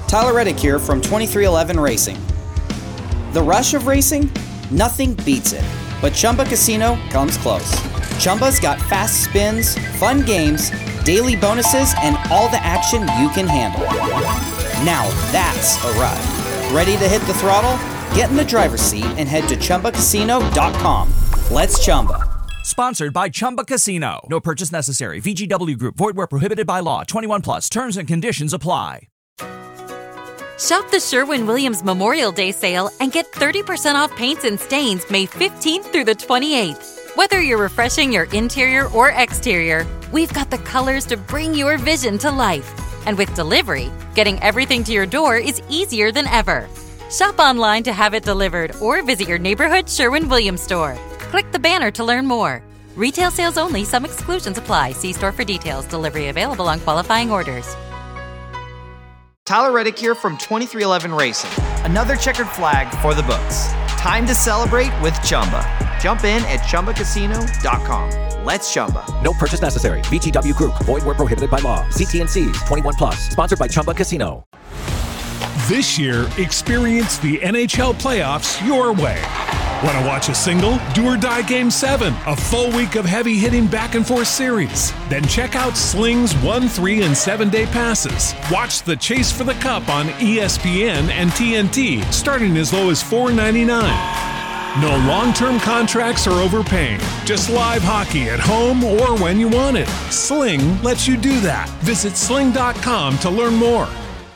Tyler Reddick here from 2311 Racing. The rush of racing? Nothing beats it, but Chumba Casino comes close. Chumba's got fast spins, fun games, daily bonuses, and all the action you can handle. Now that's a ride. Ready to hit the throttle? Get in the driver's seat and head to ChumbaCasino.com. Let's Chumba. Sponsored by Chumba Casino. No purchase necessary. VGW Group. Void where prohibited by law. 21 plus. Terms and conditions apply. Shop the Sherwin-Williams Memorial Day sale and get 30% off paints and stains May 15th through the 28th. Whether you're refreshing your interior or exterior, we've got the colors to bring your vision to life. And with delivery, getting everything to your door is easier than ever. Shop online to have it delivered or visit your neighborhood Sherwin-Williams store. Click the banner to learn more. Retail sales only. Some exclusions apply. See store for details. Delivery available on qualifying orders. Tyler Reddick here from 2311 Racing. Another checkered flag for the books. Time to celebrate with Chumba. Jump in at ChumbaCasino.com. Let's Chumba. No purchase necessary. VGW Group. Void where prohibited by law. See T&Cs. 21 plus. Sponsored by Chumba Casino. This year, experience the NHL playoffs your way. Want to watch a single? Do or Die Game 7, a full week of heavy-hitting back-and-forth series. Then check out Sling's 1, 3, and 7-day passes. Watch the Chase for the Cup on ESPN and TNT, starting as low as $4.99. No long-term contracts or overpaying. Just live hockey at home or when you want it. Sling lets you do that. Visit sling.com to learn more.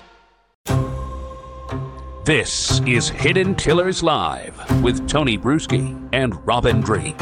This is Hidden Killers Live with Tony Bruschi and Robin Drake.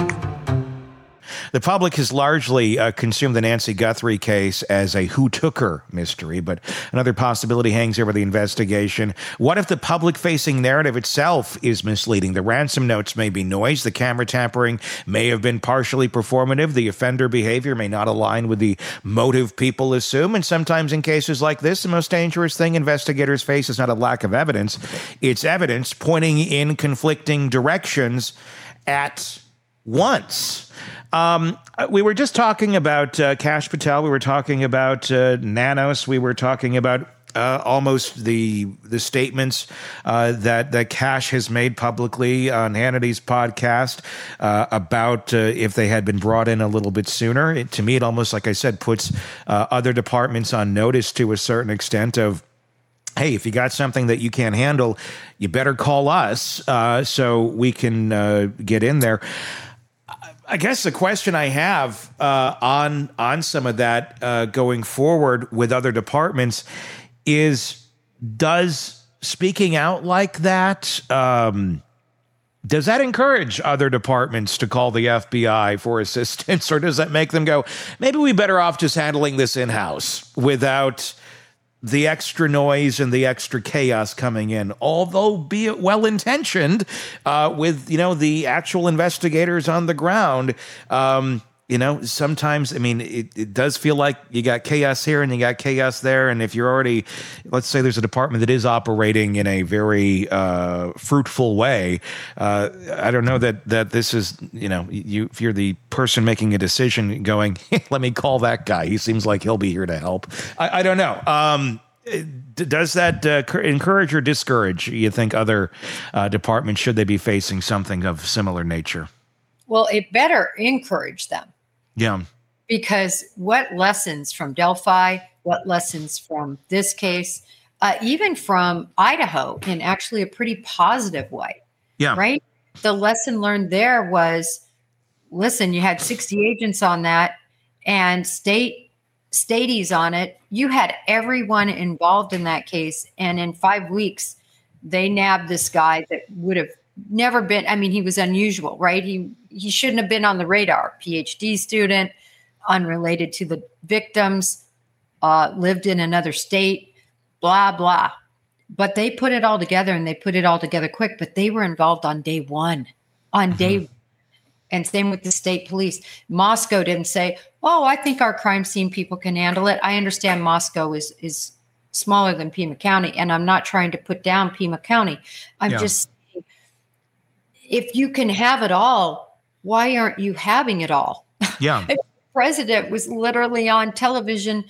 The public has largely consumed the Nancy Guthrie case as a who took her mystery, but another possibility hangs over the investigation. What if the public-facing narrative itself is misleading? The ransom notes may be noise, the camera tampering may have been partially performative, the offender behavior may not align with the motive people assume, and sometimes in cases like this, the most dangerous thing investigators face is not a lack of evidence, it's evidence pointing in conflicting directions at once. We were just talking about Kash Patel. We were talking about Nanos. We were talking about almost the statements that Kash has made publicly on Hannity's podcast about if they had been brought in a little bit sooner. To me, it almost, like I said, puts other departments on notice to a certain extent of, hey, if you got something that you can't handle, you better call us so we can get in there. I guess the question I have on some of that going forward with other departments is, does speaking out like that, does that encourage other departments to call the FBI for assistance, or does that make them go, maybe we better off just handling this in-house without the extra noise and the extra chaos coming in, although be it well-intentioned with, the actual investigators on the ground. Sometimes, it does feel like you got chaos here and you got chaos there. And if you're already, let's say there's a department that is operating in a very fruitful way, I don't know that this is, if you're the person making a decision going, hey, let me call that guy. He seems like he'll be here to help. I don't know. Does that encourage or discourage, you think, other departments, should they be facing something of similar nature? Well, it better encourage them. Yeah. Because what lessons from Delphi, what lessons from this case, even from Idaho, in actually a pretty positive way. Yeah. Right? The lesson learned there was, listen, you had 60 agents on that and staties on it. You had everyone involved in that case. And in 5 weeks, they nabbed this guy that would have never been, he was unusual, right? He shouldn't have been on the radar. PhD student, unrelated to the victims, lived in another state, blah, blah. But they put it all together, and they put it all together quick, but they were involved on day one, and same with the state police. Moscow didn't say, oh, I think our crime scene people can handle it. I understand Moscow is smaller than Pima County, and I'm not trying to put down Pima County. I'm just, if you can have it all, why aren't you having it all? Yeah. The president was literally on television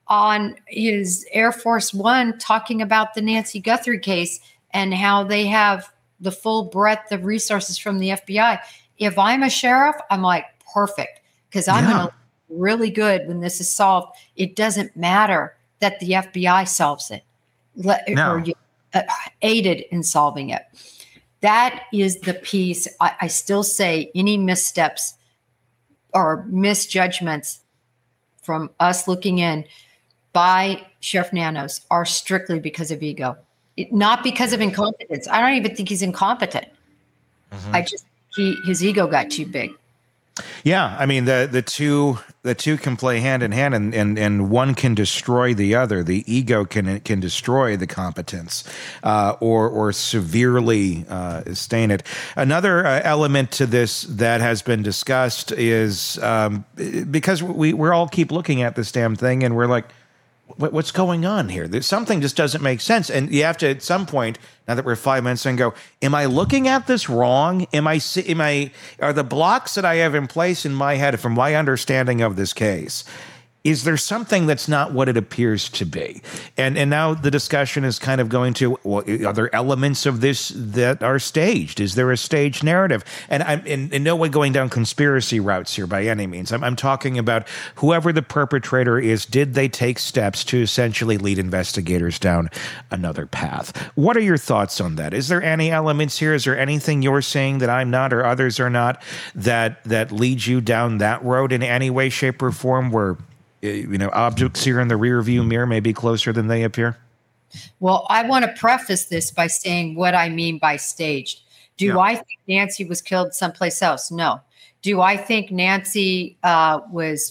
on his Air Force One talking about the Nancy Guthrie case and how they have the full breadth of resources from the FBI. If I'm a sheriff, I'm like, perfect, because I'm going to really good when this is solved. It doesn't matter that the FBI solves it or you aided in solving it. That is the piece. I still say any missteps or misjudgments from us looking in by Sheriff Nanos are strictly because of ego, not because of incompetence. I don't even think he's incompetent. I just his ego got too big. Yeah, I mean the two can play hand in hand, and one can destroy the other. The ego can destroy the competence, or severely stain it. Another element to this that has been discussed is because we're all keep looking at this damn thing, and we're like, what's going on here? Something just doesn't make sense. And you have to, at some point, now that we're 5 minutes in, go, am I looking at this wrong? Are the blocks that I have in place in my head from my understanding of this case, is there something that's not what it appears to be? And now the discussion is kind of going to, well, are there elements of this that are staged? Is there a staged narrative? And I'm in no way going down conspiracy routes here by any means. I'm talking about whoever the perpetrator is, did they take steps to essentially lead investigators down another path? What are your thoughts on that? Is there any elements here? Is there anything you're saying that I'm not or others are not that leads you down that road in any way, shape, or form where objects here in the rear view mirror may be closer than they appear? Well, I want to preface this by saying what I mean by staged. Do I think Nancy was killed someplace else? No. Do I think Nancy was,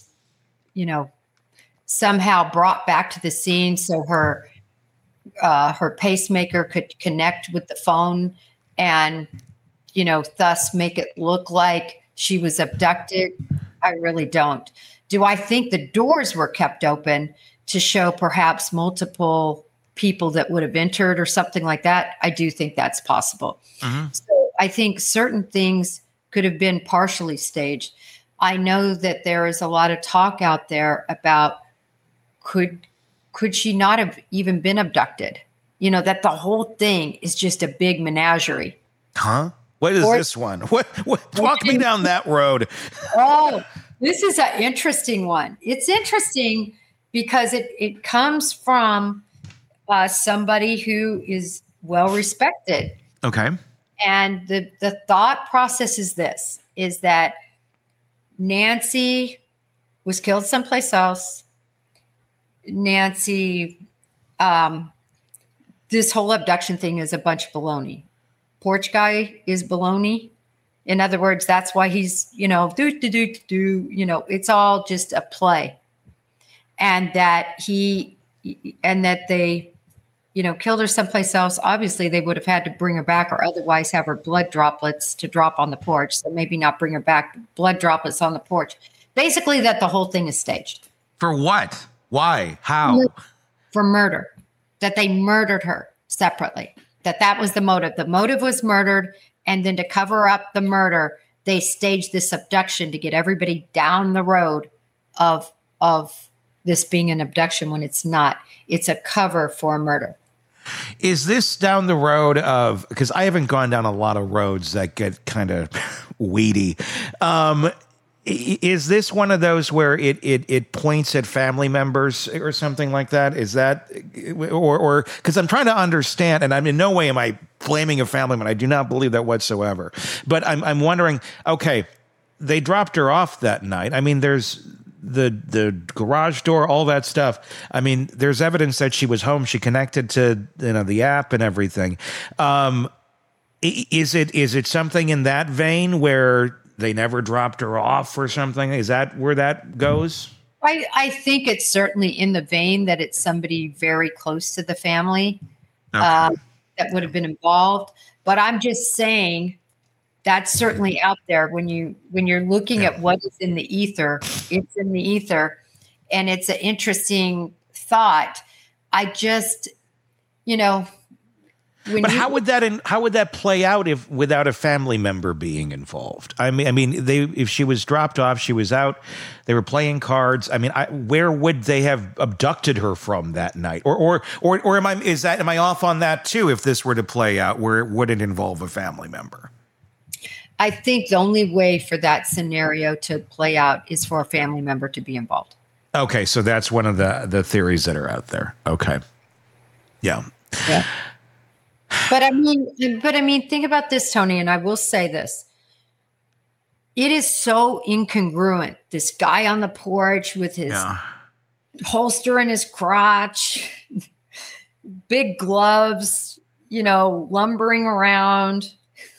somehow brought back to the scene so her pacemaker could connect with the phone and, thus make it look like she was abducted? I really don't. Do I think the doors were kept open to show perhaps multiple people that would have entered or something like that? I do think that's possible. So I think certain things could have been partially staged. I know that there is a lot of talk out there about could she not have even been abducted? That the whole thing is just a big menagerie. Huh? What is this one? What? Walk me down that road. Oh, this is an interesting one. It's interesting because it comes from somebody who is well respected. Okay. And the thought process is this, is that Nancy was killed someplace else. Nancy, this whole abduction thing is a bunch of baloney. Porch guy is baloney. In other words, that's why he's, it's all just a play. And that they, killed her someplace else. Obviously, they would have had to bring her back or otherwise have her blood droplets to drop on the porch. So maybe not bring her back, blood droplets on the porch. Basically, that the whole thing is staged. For what? Why? How? For murder. That they murdered her separately. That was the motive. The motive was murdered. And then to cover up the murder, they staged this abduction to get everybody down the road of this being an abduction when it's not. It's a cover for a murder. Is this down the road of, because I haven't gone down a lot of roads that get kind of weedy. Is this one of those where it points at family members or something like that? Is that, or because I'm trying to understand, and I'm in no way am I blaming a family member. I do not believe that whatsoever. But I'm wondering, okay, they dropped her off that night. I mean, there's the garage door, all that stuff. I mean, there's evidence that she was home. She connected to the app and everything. Is it something in that vein where they never dropped her off or something? Is that where that goes? I think it's certainly in the vein that it's somebody very close to the family that would have been involved. But I'm just saying that's certainly out there when you're looking at what is in the ether. It's in the ether, and it's an interesting thought. I just, But how would that play out if without a family member being involved? If she was dropped off, she was out, they were playing cards. I mean, where would they have abducted her from that night? Or am I off on that too? If this were to play out, where it wouldn't involve a family member? I think the only way for that scenario to play out is for a family member to be involved. Okay, so that's one of the theories that are out there. Okay, yeah. But I mean, think about this, Tony, and I will say this. It is so incongruent. This guy on the porch with his holster in his crotch, big gloves, lumbering around.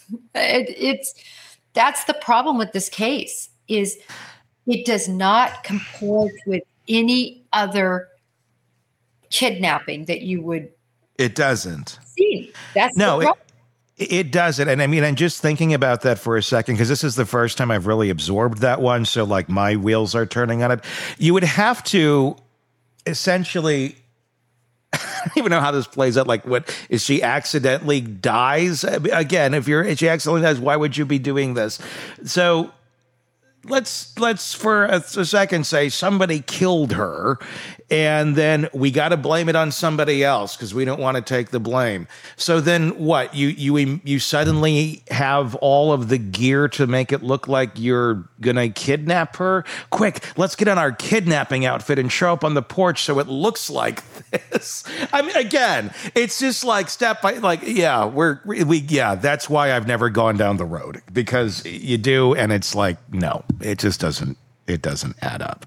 That's the problem with this case, is it does not comport with any other kidnapping that you would. It doesn't. See, that's no. The problem. It doesn't. And I mean, I'm just thinking about that for a second, because this is the first time I've really absorbed that one. So like my wheels are turning on it. You would have to essentially, I don't even know how this plays out. Like, what is she accidentally dies? Again, if she accidentally dies, why would you be doing this? So let's for a second say somebody killed her, and then we got to blame it on somebody else because we don't want to take the blame. So then what? You suddenly have all of the gear to make it look like you're gonna kidnap her? Quick, let's get on our kidnapping outfit and show up on the porch so it looks like this. I mean, again, it's just like step by that's why I've never gone down the road, because you do, and it's like, no, it just doesn't add up.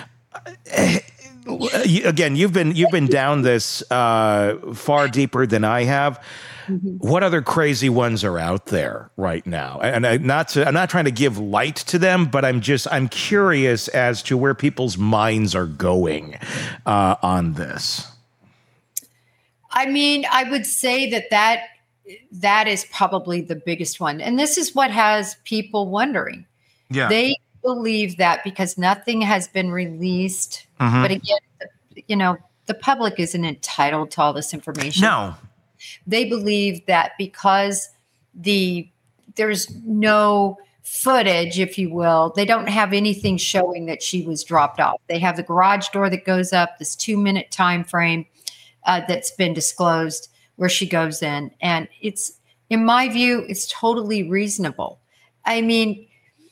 Again, you've been down this far deeper than I have. Mm-hmm. What other crazy ones are out there right now? And I'm not trying to give light to them, but I'm curious as to where people's minds are going on this. I mean, I would say that is probably the biggest one, and this is what has people wondering. Yeah, they believe that because nothing has been released. Mm-hmm. But again, the public isn't entitled to all this information. No. They believe that because there's no footage, if you will, they don't have anything showing that she was dropped off. They have the garage door that goes up, this 2-minute time frame that's been disclosed where she goes in. And it's, in my view, it's totally reasonable. I mean,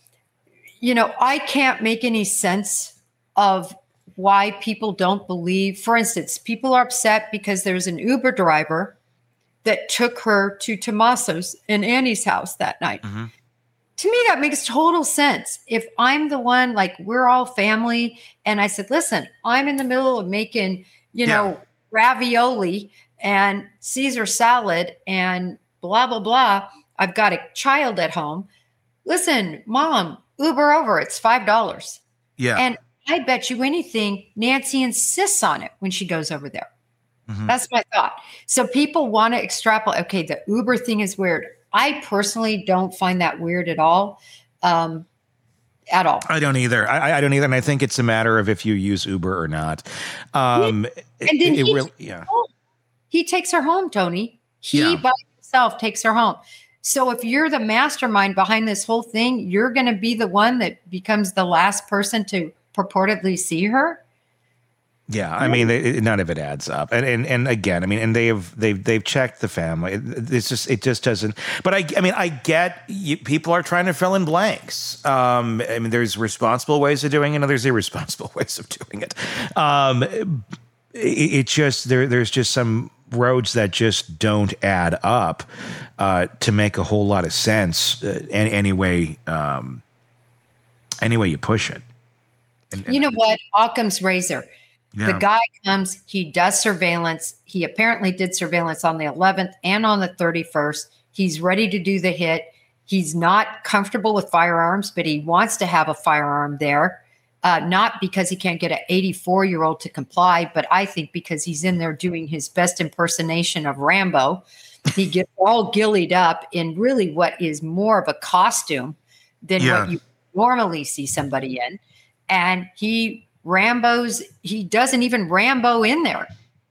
I can't make any sense of why people don't believe. For instance, people are upset because there's an Uber driver that took her to Tommaso's and Annie's house that night. Mm-hmm. To me, that makes total sense. If I'm the one, like, we're all family, and I said, listen, I'm in the middle of making, ravioli and Caesar salad and blah, blah, blah. I've got a child at home. Listen, Mom, Uber over, it's $5. Yeah. And I bet you anything, Nancy insists on it when she goes over there. Mm-hmm. That's my thought. So people want to extrapolate. Okay, the Uber thing is weird. I personally don't find that weird at all. At all. I don't either. I don't either. And I think it's a matter of if you use Uber or not. And then he takes her home, Tony. He by himself takes her home. So if you're the mastermind behind this whole thing, you're going to be the one that becomes the last person to purportedly see her. Yeah, I mean, none of it adds up, and again, I mean, and they've checked the family. It just doesn't. But I get people are trying to fill in blanks. I mean, there's responsible ways of doing it, and there's irresponsible ways of doing it. It just there's just some roads that just don't add up to make a whole lot of sense any way you push it. And you know what? Occam's razor. Yeah. The guy comes, he does surveillance. He apparently did surveillance on the 11th and on the 31st. He's ready to do the hit. He's not comfortable with firearms, but he wants to have a firearm there. Not because he can't get an 84-year-old to comply, but I think because he's in there doing his best impersonation of Rambo. He gets all gillied up in really what is more of a costume than what you normally see somebody in. And he doesn't even Rambo in there.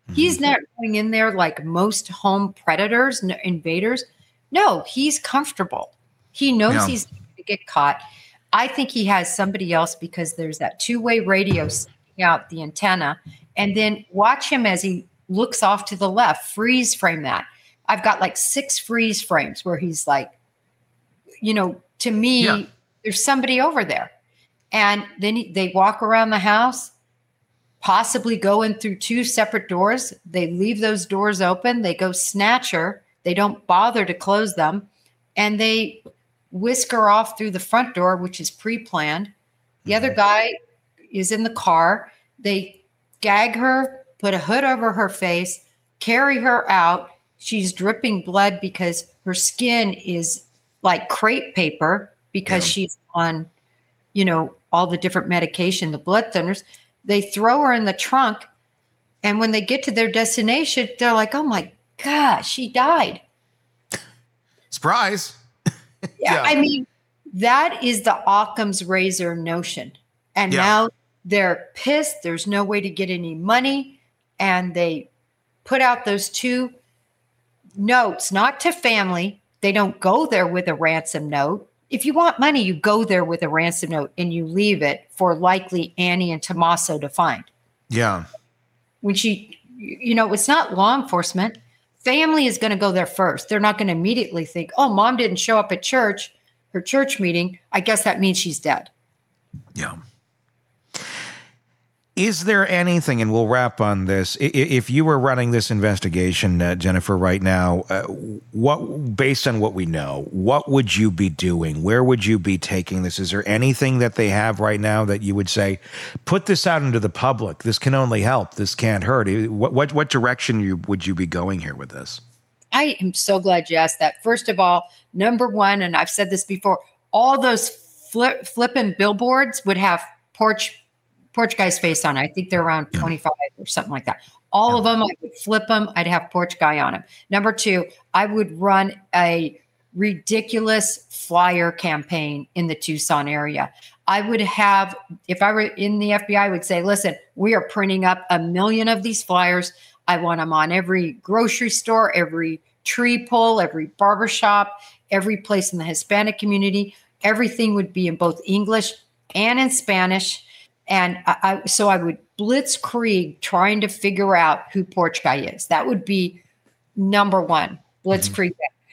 He's not going in there like most home predators, invaders. No, he's comfortable. He knows he's going to get caught. I think he has somebody else because there's that two-way radio sticking out the antenna. And then watch him as he looks off to the left, freeze frame that. I've got like 6 freeze frames where he's like, to me, there's somebody over there. And then they walk around the house, possibly go in through 2 separate doors. They leave those doors open. They go snatch her. They don't bother to close them. And they whisk her off through the front door, which is pre-planned. The other guy is in the car. They gag her, put a hood over her face, carry her out. She's dripping blood because her skin is like crepe paper because she's on, all the different medication, the blood thinners. They throw her in the trunk. And when they get to their destination, they're like, oh my gosh, she died. Surprise. Yeah. I mean, that is the Occam's razor notion. And now they're pissed. There's no way to get any money. And they put out those 2 notes, not to family. They don't go there with a ransom note. If you want money, you go there with a ransom note and you leave it for likely Annie and Tommaso to find. Yeah. When it's not law enforcement. Family is going to go there first. They're not going to immediately think, oh, mom didn't show up at church, her church meeting. I guess that means she's dead. Yeah. Is there anything, and we'll wrap on this, if you were running this investigation, Jennifer, right now, based on what we know, what would you be doing? Where would you be taking this? Is there anything that they have right now that you would say, put this out into the public? This can only help. This can't hurt. What direction would you be going here with this? I am so glad you asked that. First of all, number one, and I've said this before, all those flipping billboards would have Porch Guy's face on it. I think they're around 25 or something like that. All of them, I would flip them. I'd have Porch Guy on them. Number 2, I would run a ridiculous flyer campaign in the Tucson area. I would have, if I were in the FBI, I would say, listen, we are printing up 1 million of these flyers. I want them on every grocery store, every tree pull, every barbershop, every place in the Hispanic community. Everything would be in both English and in Spanish. And so I would blitzkrieg trying to figure out who Porch Guy is. That would be number 1, blitzkrieg.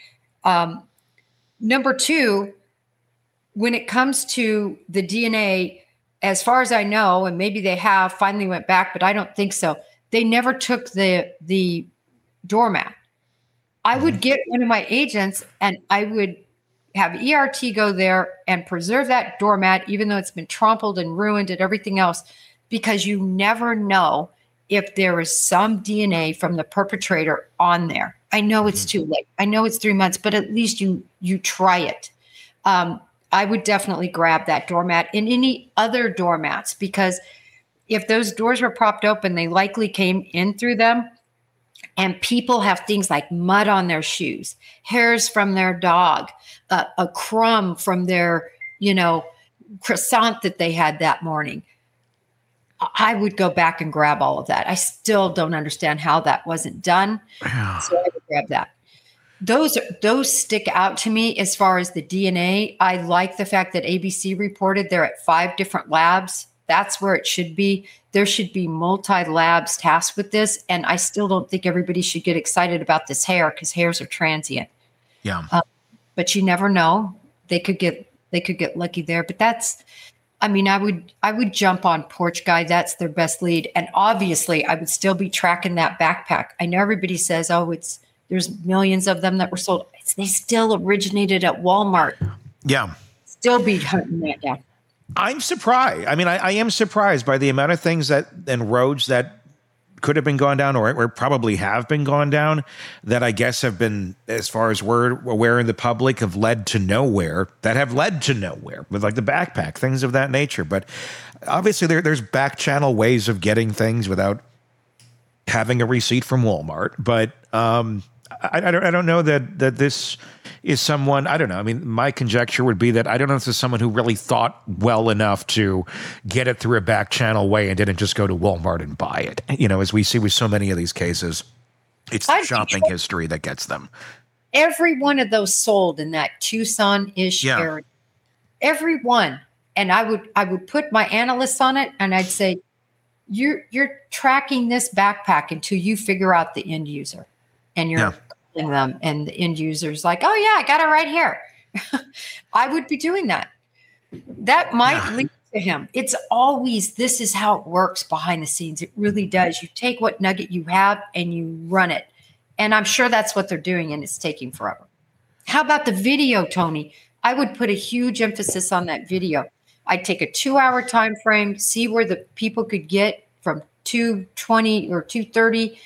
Number 2, when it comes to the DNA, as far as I know, and maybe they have finally went back, but I don't think so. They never took the doormat. I would get one of my agents and I would have ERT go there and preserve that doormat, even though it's been trampled and ruined and everything else, because you never know if there is some DNA from the perpetrator on there. I know it's too late. I know it's 3 months, but at least you try it. I would definitely grab that doormat and any other doormats, because if those doors were propped open, they likely came in through them. And people have things like mud on their shoes, hairs from their dog, a crumb from their, croissant that they had that morning. I would go back and grab all of that. I still don't understand how that wasn't done. Yeah. So I would grab that. Those stick out to me as far as the DNA. I like the fact that ABC reported they're at 5 different labs. That's where it should be. There should be multi-labs tasked with this. And I still don't think everybody should get excited about this hair, because hairs are transient. Yeah. But you never know. They could get lucky there. But I would jump on Porch Guy. That's their best lead. And obviously I would still be tracking that backpack. I know everybody says, there's millions of them that were sold. They still originated at Walmart. Yeah. Still be hunting that down. I'm surprised. I am surprised by the amount of things and roads that could have been gone down or probably have been gone down that I guess have been, as far as we're aware in the public, have led to nowhere, with like the backpack, things of that nature. But obviously there's back channel ways of getting things without having a receipt from Walmart. But I don't know that this is someone, I don't know. I mean, my conjecture would be that I don't know if this is someone who really thought well enough to get it through a back channel way and didn't just go to Walmart and buy it. You know, as we see with so many of these cases, it's the shopping history that gets them. Every one of those sold in that Tucson-ish area. Every one. And I would put my analysts on it and I'd say, you're tracking this backpack until you figure out the end user. And you're calling them, and the end user's like, oh, yeah, I got it right here. I would be doing that. That might lead to him. It's always, this is how it works behind the scenes. It really does. You take what nugget you have and you run it. And I'm sure that's what they're doing, and it's taking forever. How about the video, Tony? I would put a huge emphasis on that video. I'd take a 2-hour time frame, see where the people could get from 2:20 or 2:30,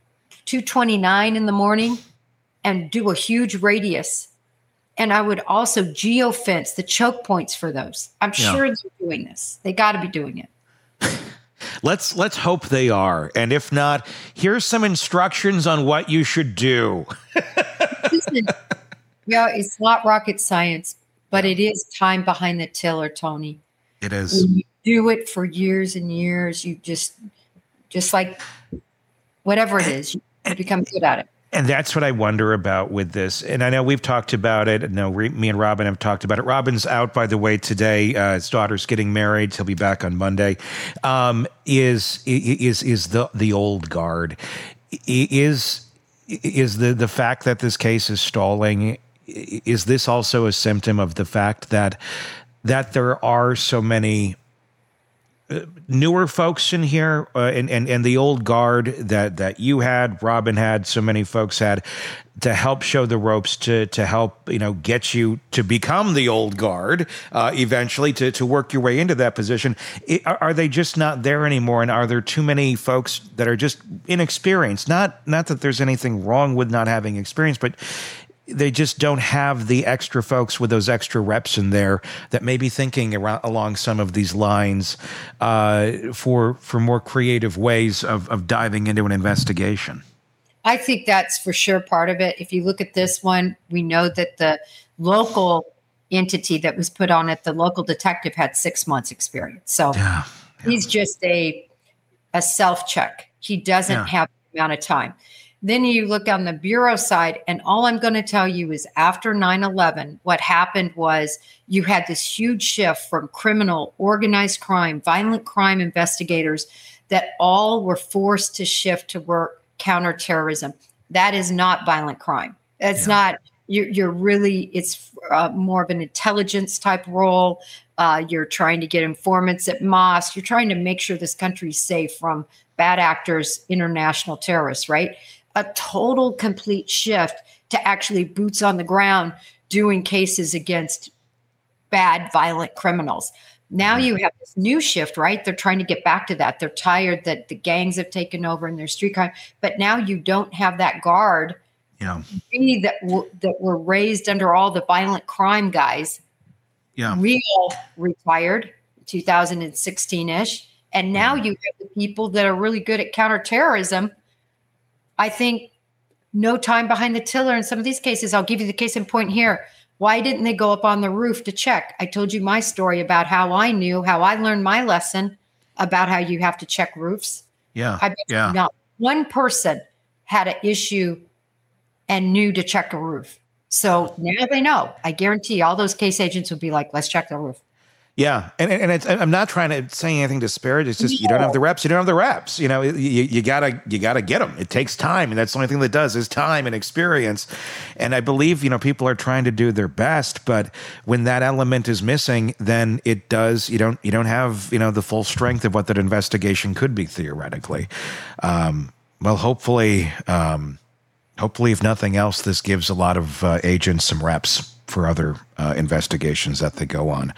2:29 in the morning, and do a huge radius. And I would also geofence the choke points for those. I'm sure they're doing this. They got to be doing it. Let's hope they are. And if not, here's some instructions on what you should do. Listen, it's not rocket science, but it is time behind the tiller, Tony. It is. When you do it for years and years, you just like whatever it is, you become good at it. And that's what I wonder about with this. And I know we've talked about it. Me and Robin have talked about it. Robin's out, by the way, today. His daughter's getting married. He'll be back on Monday. Is the old guard? Is the fact that this case is stalling? Is this also a symptom of the fact that there are so many newer folks in here, and the old guard that you had, Robin had, so many folks had, to help show the ropes, to help get you to become the old guard eventually, to work your way into that position. Are they just not there anymore? And are there too many folks that are just inexperienced? Not that there's anything wrong with not having experience, but they just don't have the extra folks with those extra reps in there that may be thinking along some of these lines for more creative ways of diving into an investigation. I think that's for sure part of it. If you look at this one, we know that the local entity that was put on it, the local detective, had 6 months experience. So he's just a self-check. He doesn't have the amount of time. Then you look on the bureau side, and all I'm going to tell you is after 9/11, what happened was you had this huge shift from criminal, organized crime, violent crime investigators that all were forced to shift to work counterterrorism. That is not violent crime. It's not, you're really, it's more of an intelligence type role. You're trying to get informants at mosques. You're trying to make sure this country is safe from bad actors, international terrorists, right? A total complete shift to actually boots on the ground doing cases against bad, violent criminals. Now you have this new shift, right? They're trying to get back to that. They're tired that the gangs have taken over and there's street crime. But now you don't have that guard that were raised under all the violent crime guys. We all retired 2016-ish. And now you have the people that are really good at counterterrorism. I think no time behind the tiller in some of these cases. I'll give you the case in point here. Why didn't they go up on the roof to check? I told you my story about how I learned my lesson about how you have to check roofs. I bet not one person had an issue and knew to check a roof. So now they know. I guarantee all those case agents would be like, let's check the roof. Yeah, and I'm not trying to say anything disparaging. It's just you don't have the reps. You don't have the reps. You gotta get them. It takes time, and that's the only thing that does is time and experience. And I believe people are trying to do their best, but when that element is missing, then it does. You don't have the full strength of what that investigation could be theoretically. Well, hopefully, if nothing else, this gives a lot of agents some reps for other investigations that they go on.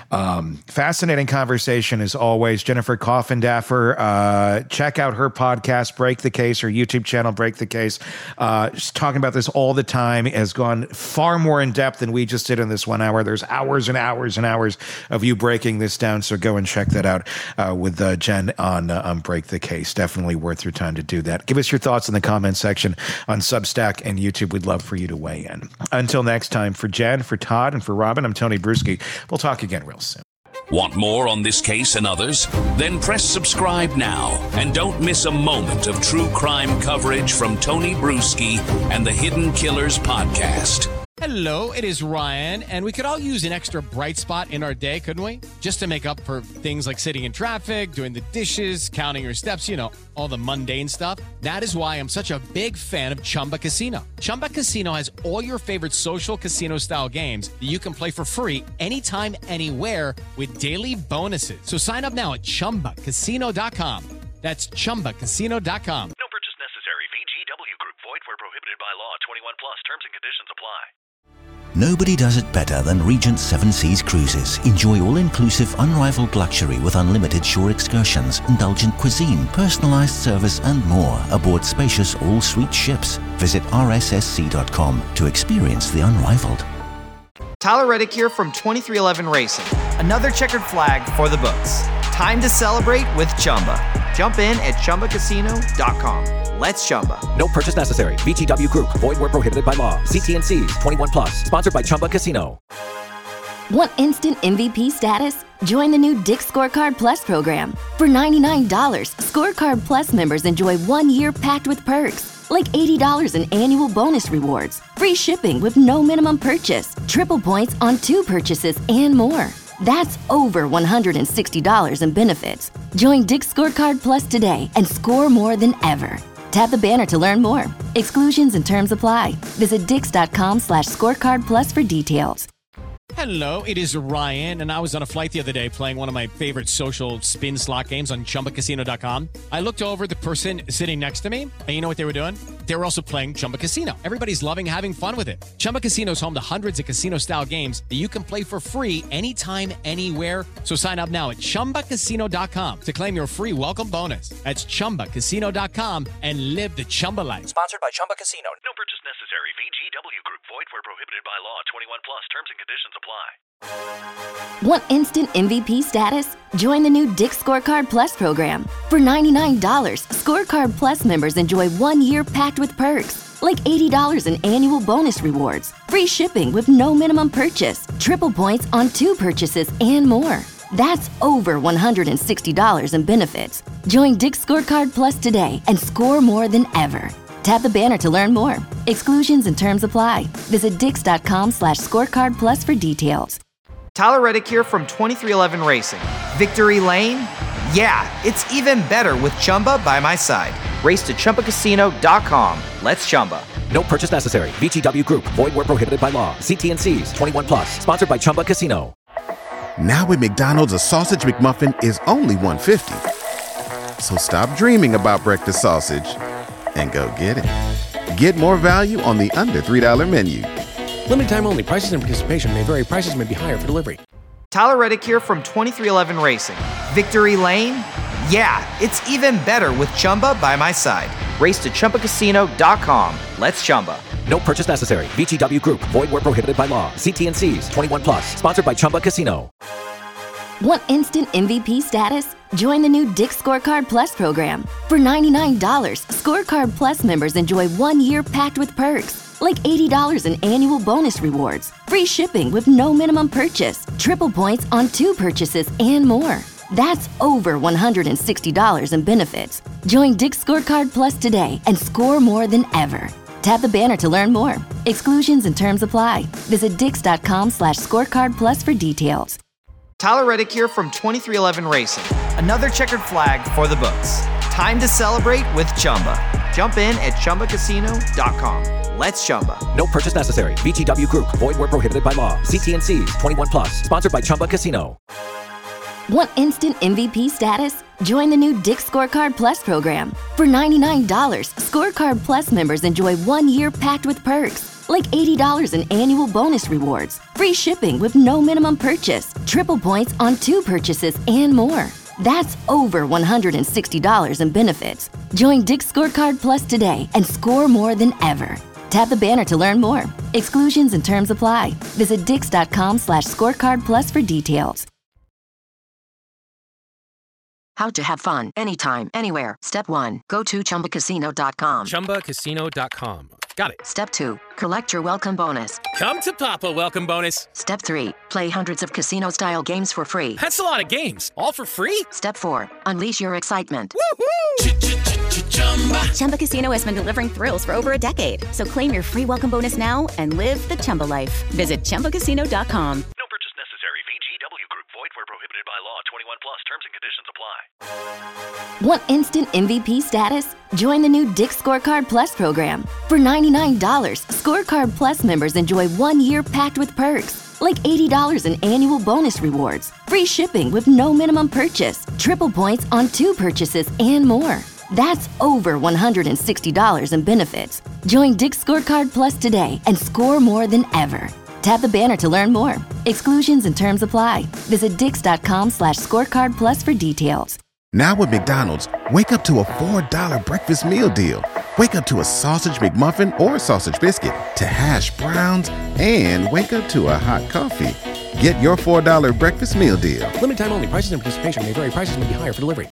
Fascinating conversation as always. Jennifer Coffindaffer, check out her podcast, Break the Case, her YouTube channel, Break the Case. She's talking about this all the time, has gone far more in depth than we just did in this 1 hour. There's hours and hours and hours of you breaking this down, so go and check that out with Jen on Break the Case. Definitely worth your time to do that. Give us your thoughts in the comment section on Substack and YouTube. We'd love for you to weigh in. Until next time, for Jen, for Todd, and for Robin, I'm Tony Bruschi. We'll talk again real soon. Want more on this case and others? Then press subscribe now and don't miss a moment of true crime coverage from Tony Bruschi and the Hidden Killers podcast. Hello, it is Ryan, and we could all use an extra bright spot in our day, couldn't we? Just to make up for things like sitting in traffic, doing the dishes, counting your steps, all the mundane stuff. That is why I'm such a big fan of Chumba Casino. Chumba Casino has all your favorite social casino-style games that you can play for free anytime, anywhere with daily bonuses. So sign up now at ChumbaCasino.com. That's ChumbaCasino.com. No purchase necessary. VGW Group. Void where prohibited by law. 21 plus. Terms and conditions apply. Nobody does it better than Regent Seven Seas Cruises. Enjoy all-inclusive, unrivaled luxury with unlimited shore excursions, indulgent cuisine, personalized service, and more aboard spacious all-suite ships. Visit rssc.com to experience the unrivaled. Tyler Reddick here from 2311 Racing. Another checkered flag for the books. Time to celebrate with Chumba. Jump in at ChumbaCasino.com. Let's Chumba. No purchase necessary. VGW Group. Void where prohibited by law. See T&Cs. 21 plus. Sponsored by Chumba Casino. Want instant MVP status? Join the new Dick's Scorecard Plus program. For $99, Scorecard Plus members enjoy 1 year packed with perks, like $80 in annual bonus rewards, free shipping with no minimum purchase, triple points on 2 purchases, and more. That's over $160 in benefits. Join Dick's Scorecard Plus today and score more than ever. Tap the banner to learn more. Exclusions and terms apply. Visit dix.com/scorecardplus for details. Hello, it is Ryan, and I was on a flight the other day playing one of my favorite social spin slot games on ChumbaCasino.com. I looked over at the person sitting next to me, and you know what they were doing? They were also playing Chumba Casino. Everybody's loving having fun with it. Chumba Casino is home to hundreds of casino-style games that you can play for free anytime, anywhere. So sign up now at ChumbaCasino.com to claim your free welcome bonus. That's ChumbaCasino.com and live the Chumba life. Sponsored by Chumba Casino. No purchase necessary. VGW Group. Void where prohibited by law. 21 plus. Terms and conditions apply. Want instant MVP status? Join the new Dick's Scorecard Plus program. For $99, Scorecard Plus members enjoy 1 year packed with perks, like $80 in annual bonus rewards, free shipping with no minimum purchase, triple points on 2 purchases, and more. That's over $160 in benefits. Join Dick's Scorecard Plus today and score more than ever. Tap the banner to learn more. Exclusions and terms apply. Visit dix.com/scorecard plus for details. Tyler Reddick here from 2311 Racing. Victory Lane? Yeah, it's even better with Chumba by my side. Race to ChumbaCasino.com. Let's Chumba. No purchase necessary. VGW Group. Void where prohibited by law. See T&Cs. 21 plus. Sponsored by Chumba Casino. Now at McDonald's, a sausage McMuffin is only $1.50. So stop dreaming about breakfast sausage and go get it. Get more value on the under $3 menu. Limited time only. Prices and participation may vary. Prices may be higher for delivery. Tyler Reddick here from 2311 Racing. Victory Lane? Yeah, it's even better with Chumba by my side. Race to ChumbaCasino.com. Let's Chumba. No purchase necessary. VGW Group. Void where prohibited by law. See T&Cs. 21 plus. Sponsored by Chumba Casino. Want instant MVP status? Join the new Dick's Scorecard Plus program. For $99, Scorecard Plus members enjoy 1 year packed with perks, like $80 in annual bonus rewards, free shipping with no minimum purchase, triple points on 2 purchases, and more. That's over $160 in benefits. Join Dick's Scorecard Plus today and score more than ever. Tap the banner to learn more. Exclusions and terms apply. Visit dix.com/scorecard plus for details. Tyler Reddick here from 2311 Racing. Another checkered flag for the books. Time to celebrate with Chumba. Jump in at ChumbaCasino.com. Let's Chumba. No purchase necessary. VGW Group. Void where prohibited by law. See T&Cs. 21 plus. Sponsored by Chumba Casino. Want instant MVP status? Join the new Dick's Scorecard Plus program. For $99, Scorecard Plus members enjoy 1 year packed with perks, like $80 in annual bonus rewards, free shipping with no minimum purchase, triple points on 2 purchases, and more. That's over $160 in benefits. Join Dick's Scorecard Plus today and score more than ever. Tap the banner to learn more. Exclusions and terms apply. Visit dix.com/scorecard plus for details. How to have fun anytime, anywhere. Step 1. Go to ChumbaCasino.com. ChumbaCasino.com. Got it. Step 2. Collect your welcome bonus. Come to Papa welcome bonus. Step 3. Play hundreds of casino-style games for free. That's a lot of games. All for free? Step 4. Unleash your excitement. Chumba Casino has been delivering thrills for over a decade. So claim your free welcome bonus now and live the Chumba life. Visit ChumbaCasino.com. No purchase necessary. VGW Group. Void where prohibited by law. 21 plus. Terms and conditions apply. Want instant MVP status? Join the new Dick's Scorecard Plus program. For $99, Scorecard Plus members enjoy 1 year packed with perks, like $80 in annual bonus rewards, free shipping with no minimum purchase, triple points on 2 purchases, and more. That's over $160 in benefits. Join Dick's Scorecard Plus today and score more than ever. Tap the banner to learn more. Exclusions and terms apply. Visit dix.com/scorecard plus for details. Now with McDonald's, wake up to a $4 breakfast meal deal. Wake up to a sausage McMuffin or sausage biscuit, to hash browns, and wake up to a hot coffee. Get your $4 breakfast meal deal. Limited time only. Prices and participation may vary. Prices may be higher for delivery.